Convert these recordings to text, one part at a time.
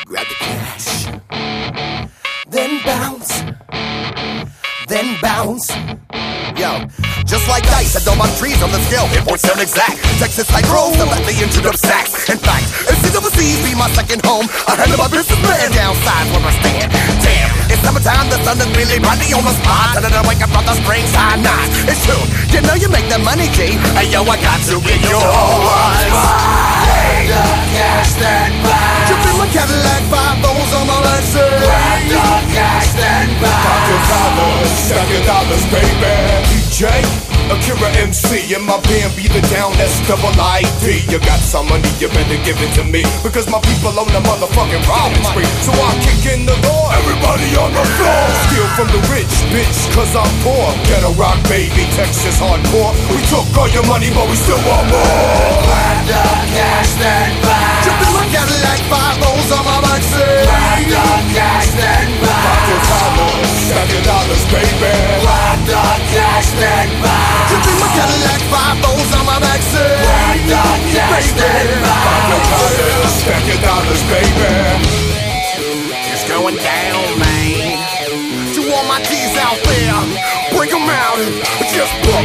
grab the cash, then bounce, then bounce. Yo, just like dice, I don't buy trees on the scale, it won't sound exact. Texas high grows, I let the engine up sacks. In fact, if these overseas be my second home, I handle my business man downside where I stand. Damn, it's summertime, the sun is really brighty on the spot. And then I wake up from the springtime night. It's true, you know you make the money, G. Hey yo, I got to get yours. Pay the cash, then bounce. Jump in my Cadillac, 5 those on my Lexus. Grab the cash, then bounce. Stack your dollars, baby. DJ, Akira MC, and my band be the down S-double-I-D. You got some money, you better give it to me, because my people own the motherfucking robbing spree. So I kick in the door, everybody on the floor. Steal from the rich, bitch, cause I'm poor. Ghetto rock, baby, Texas hardcore. We took all your money, but we still want more. Grab the cash, then bounce. Jump in my Cadillac, 5 those on my Lexus. Grab the cash, then bounce. Stack your dollars, baby. Grab the cash, then bounce. Jump in my Cadillac, 5 those on my Lexus. Grab the cash, then bounce. Stack your dollars, baby. It's going down, man. To all my G's out there, break 'em out. Just book.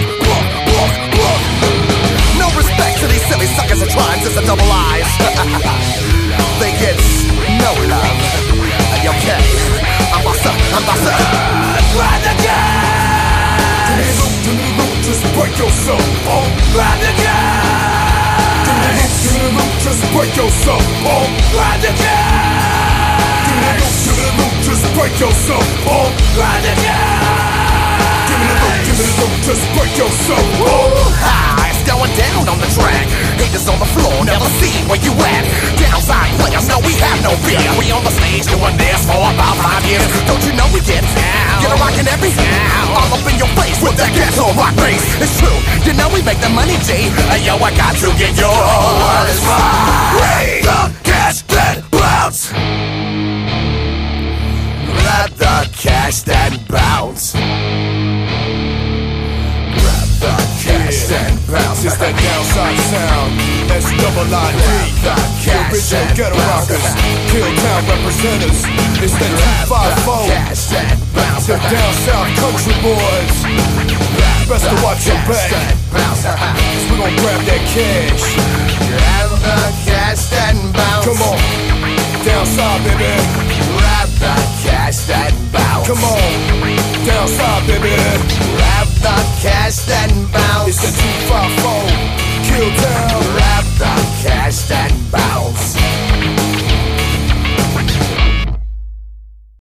No respect to these silly suckers that try just a double eyes. They get no love. Okay, I'm bossa. Grab the cash. Just break yourself, oh. Grab the cash. Just break yourself, oh. Grab the cash. Just break yourself, oh. Grab the cash. Just break yourself, oh. It's going down on the track. Haters on the floor, never see where you at. Downside players, no, we have no fear. We on the stage doing this for about 5 years. Don't you know we get down? Get a rockin' every sound. All up in your face with that ghetto rock bass. It's true, you know we make the money, G. Hey yo, I got to get yours. Bring the cash, then bounce. Grab the cash, then bounce. Cash and bounce. It's that downside sound. S-double-I-D. The original ghetto rockers. Kill town representatives. It's that 254. Cash and bounce. The down south country boys. Best to watch your back. Cause we gon' grab that cash. Grab the cash and bounce. Come on. Downside, baby. Grab the cash and bounce. Come on. Downside, baby. Grab the cash and bounce. It's the 254. Kill town. Grab the cash and bounce.